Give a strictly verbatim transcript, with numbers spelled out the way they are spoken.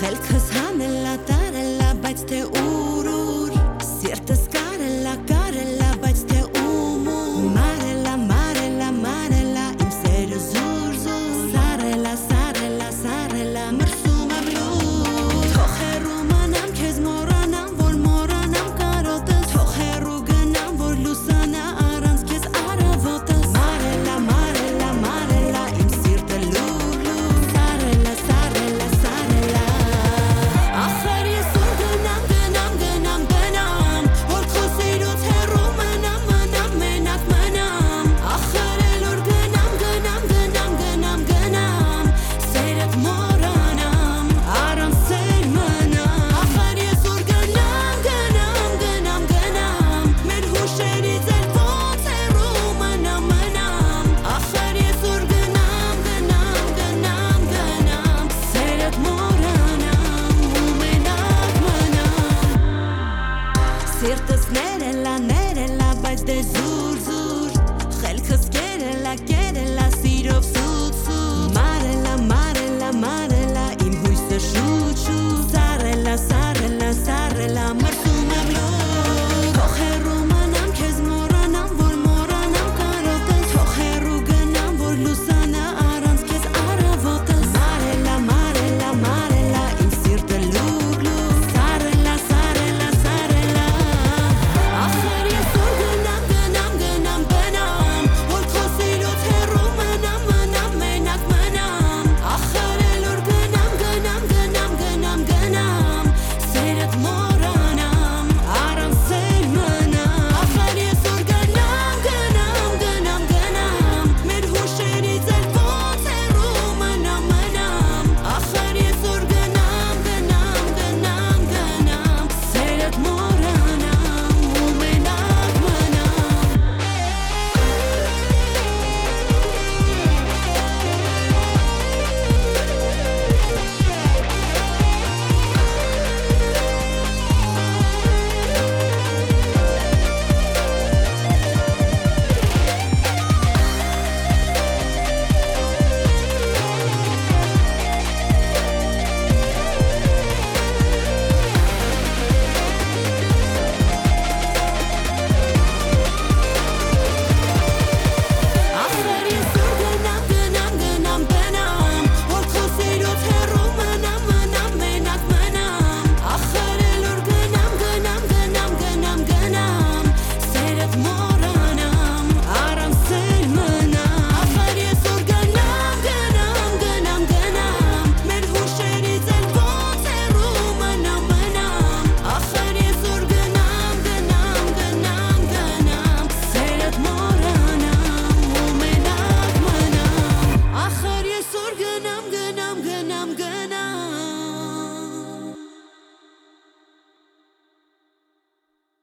Խելքս հանելա, տարելա, բայց թե ուր ուր Սիրտս կարելա, կարելա, բայց թե ում ում Մարելա, մարելա, մարելա, իմ սերը զուր զուր Սարելա, սարելա, սարելա, մրսում եմ լուր Թող հեռու մնամ, քեզ մոռանամ, որ մոռանամ կարոտս Թող հեռու գնամ, որ լուսանա առանց քեզ առավոտս Մարելա, մարելա, մարելա, իմ սիրտը լուր լուր Սարելա, սարելա, սարելա Ախր ես ուր գնամ, գնամ, գնամ, գնամ Որ քո սիրուց հեռու մնամ, մնամ, մենակ մնամ Ախր էլ ուր գնամ, գնամ, գնամ, գնամ, գնամ Սերդ մոռանամ, առանց սեր մնամ Ախր ես ուր գնամ, գնամ, գնամ, գնամ Մեր հուշերից էլ ոնց հեռու մնամ, մնամ Ախր ես ուր գնամ, գնամ, գնամ, գնամ Սերդ մոռանամ ու մենակ մնամ Սիրտս ներելա, ներելա, բայց դե զուր, զուր Խելքս կերելա, կերելա, սիրով սուտ, սուտ Մարելա, մարելա, մարելա, իմ հույսը շուտ, շուտ Սարելա, սարելա, սարելա